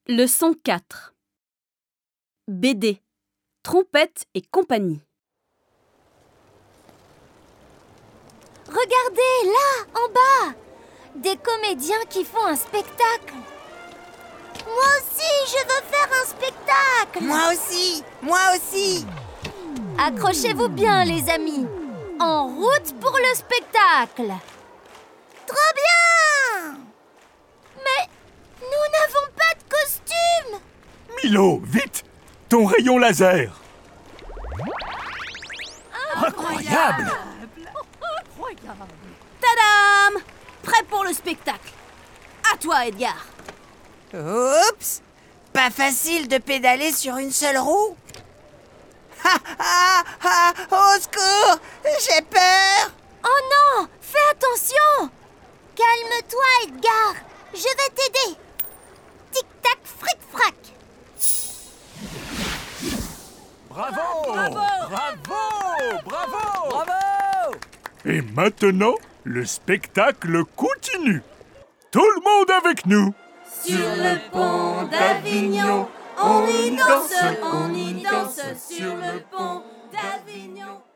Leçon 4. BD, Trompette et compagnie. Regardez, là, en bas, des comédiens qui font un spectacle. Moi aussi, je veux faire un spectacle. Moi aussi. Accrochez-vous bien, les amis. En route pour le spectacle. Trop bien! Mais nous n'avons pas de costume. Milo, vite! Ton rayon laser! Incroyable! Tadam! Prêt pour le spectacle. À toi, Edgar. Oups! Pas facile de pédaler sur une seule roue. Au secours! J'ai peur! Oh non! Fais attention! Calme-toi, Edgar. Je vais t'aider. Tic-tac, fric-frac. Bravo! Bravo! Et maintenant, le spectacle continue. Tout le monde avec nous! Sur le pont d'Avignon, on y danse, sur le pont d'Avignon.